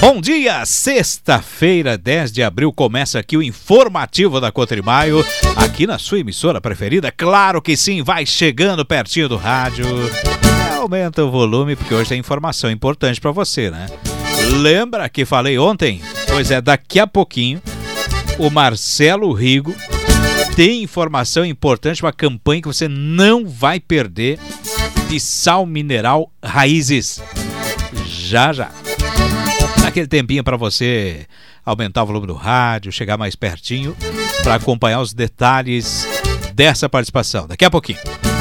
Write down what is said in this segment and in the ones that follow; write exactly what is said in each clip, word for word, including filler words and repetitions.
Bom dia, sexta-feira, dez de abril, começa aqui o informativo da Cotrimaio, aqui na sua emissora preferida, claro que sim, vai chegando pertinho do rádio, aumenta o volume porque hoje tem informação importante para você, né? Lembra que falei ontem? Pois é, daqui a pouquinho o Marcelo Rigo tem informação importante, uma campanha que você não vai perder de sal mineral Raízes, já já. Aquele tempinho para você aumentar o volume do rádio, chegar mais pertinho para acompanhar os detalhes dessa participação. Daqui a pouquinho.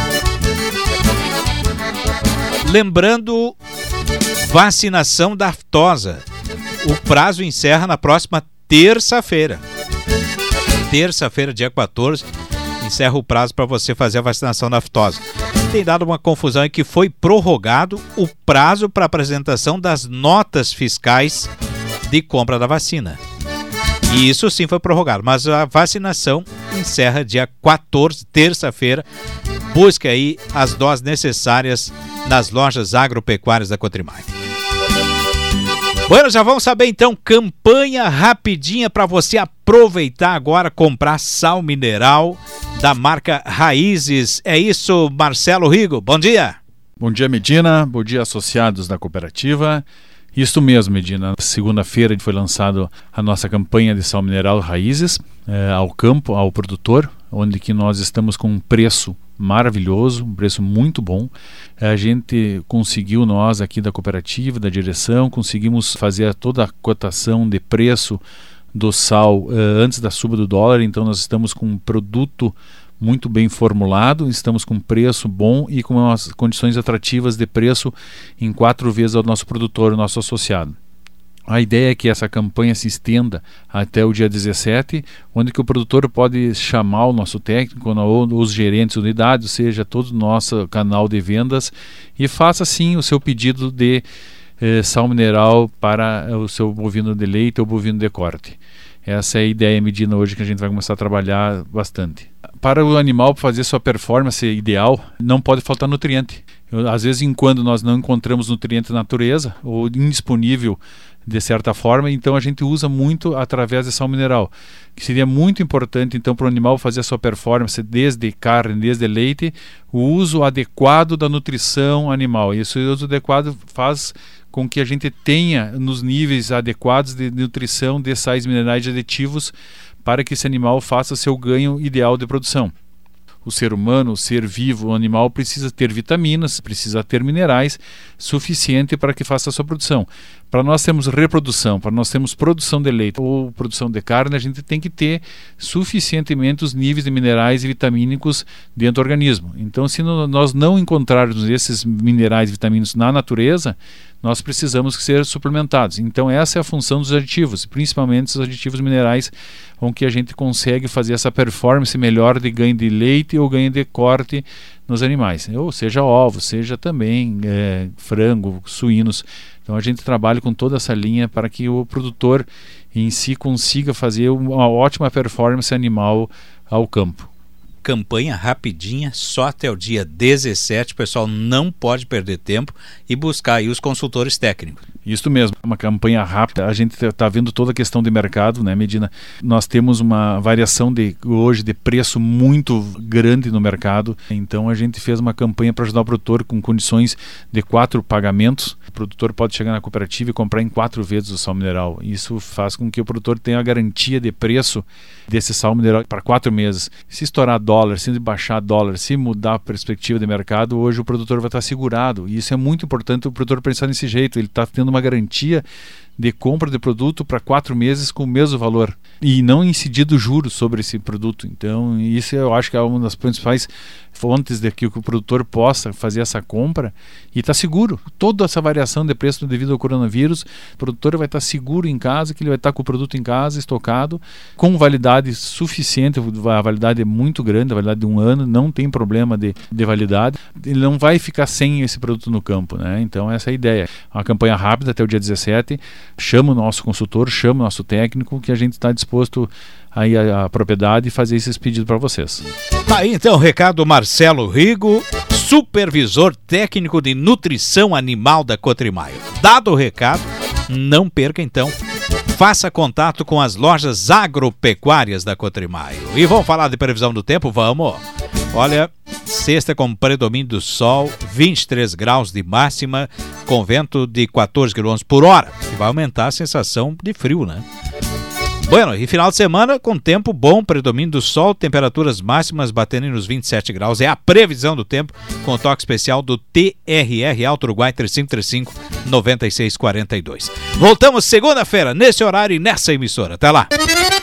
Lembrando, vacinação da aftosa. O prazo encerra na próxima terça-feira. Terça-feira, dia quatorze, encerra o prazo para você fazer a vacinação da aftosa. Tem dado uma confusão em que foi prorrogado o prazo para apresentação das notas fiscais de compra da vacina. E isso sim foi prorrogado, mas a vacinação encerra dia quatorze, terça-feira. Busque aí as doses necessárias nas lojas agropecuárias da Cotrimaio. Bueno, já vamos saber então, campanha rapidinha para você aproveitar agora, comprar sal mineral da marca Raízes. É isso, Marcelo Rigo, bom dia. Bom dia, Medina, bom dia, associados da cooperativa. Isso mesmo, Medina, segunda-feira foi lançada a nossa campanha de sal mineral Raízes é, ao campo, ao produtor, onde que nós estamos com um preço maravilhoso, um preço muito bom. A gente conseguiu, nós aqui da cooperativa, da direção, conseguimos fazer toda a cotação de preço do sal uh, antes da suba do dólar, então nós estamos com um produto muito bem formulado, estamos com preço bom e com as condições atrativas de preço em quatro vezes ao nosso produtor, o nosso associado. A ideia é que essa campanha se estenda até o dia dezessete, onde que o produtor pode chamar o nosso técnico ou os gerentes de unidade, ou seja, todo o nosso canal de vendas, e faça sim o seu pedido de eh, sal mineral para o seu bovino de leite ou bovino de corte. Essa é a ideia, Medina, hoje que a gente vai começar a trabalhar bastante. Para o animal fazer sua performance ideal, não pode faltar nutriente. Eu, às vezes, quando nós não encontramos nutriente na natureza ou indisponível de certa forma, então a gente usa muito através de sal mineral, que seria muito importante então para o animal fazer a sua performance desde carne, desde leite, o uso adequado da nutrição animal. Isso o uso adequado faz com que a gente tenha nos níveis adequados de nutrição de sais minerais e aditivos para que esse animal faça seu ganho ideal de produção. O ser humano, o ser vivo, o animal precisa ter vitaminas, precisa ter minerais suficiente para que faça a sua produção. Para nós termos reprodução, para nós termos produção de leite ou produção de carne, a gente tem que ter suficientemente os níveis de minerais e vitamínicos dentro do organismo. Então, se nós não encontrarmos esses minerais e vitamínicos na natureza, nós precisamos ser suplementados. Então essa é a função dos aditivos, principalmente os aditivos minerais, com que a gente consegue fazer essa performance melhor de ganho de leite ou ganho de corte nos animais, ou seja ovos, seja também é, frango, suínos. Então a gente trabalha com toda essa linha para que o produtor em si consiga fazer uma ótima performance animal ao campo. Campanha rapidinha, só até o dia dezessete, o pessoal não pode perder tempo e buscar aí os consultores técnicos. Isso mesmo, uma campanha rápida. A gente está vendo toda a questão de mercado, né, Medina? Nós temos uma variação de hoje de preço muito grande no mercado, então a gente fez uma campanha para ajudar o produtor com condições de quatro pagamentos. O produtor pode chegar na cooperativa e comprar em quatro vezes o sal mineral. Isso faz com que o produtor tenha a garantia de preço desse sal mineral para quatro meses. Se estourar dólar, se baixar dólar, se mudar a perspectiva de mercado, hoje o produtor vai estar segurado. E isso é muito importante o produtor pensar desse jeito. Ele está tendo uma garantia de compra de produto para quatro meses com o mesmo valor e não incidido juros sobre esse produto. Então isso eu acho que é uma das principais fontes de que o produtor possa fazer essa compra e está seguro. Toda essa variação de preço devido ao coronavírus, o produtor vai estar seguro em casa, que ele vai estar com o produto em casa estocado com validade suficiente. A validade é muito grande, a validade de um ano, não tem problema de, de validade. Ele não vai ficar sem esse produto no campo, né? Então essa é a ideia. Uma campanha rápida até o dia dezessete. Chama o nosso consultor, chama o nosso técnico, que a gente está disposto aí a, a propriedade e fazer esses pedidos para vocês. Tá aí então o recado, Marcelo Rigo, supervisor técnico de nutrição animal da Cotrimaio. Dado o recado, Não perca então. Faça contato com as lojas agropecuárias da Cotrimaio. E vamos falar de previsão do tempo? Vamos! Olha, sexta com predomínio do sol, vinte e três graus de máxima, com vento de quatorze quilômetros por hora. E vai aumentar a sensação de frio, né? Bueno, e final de semana com tempo bom, predomínio do sol, temperaturas máximas batendo nos vinte e sete graus. É a previsão do tempo com o toque especial do T R R Alto Uruguai três cinco três cinco, nove seis quatro dois. Voltamos segunda-feira, nesse horário e nessa emissora. Até lá!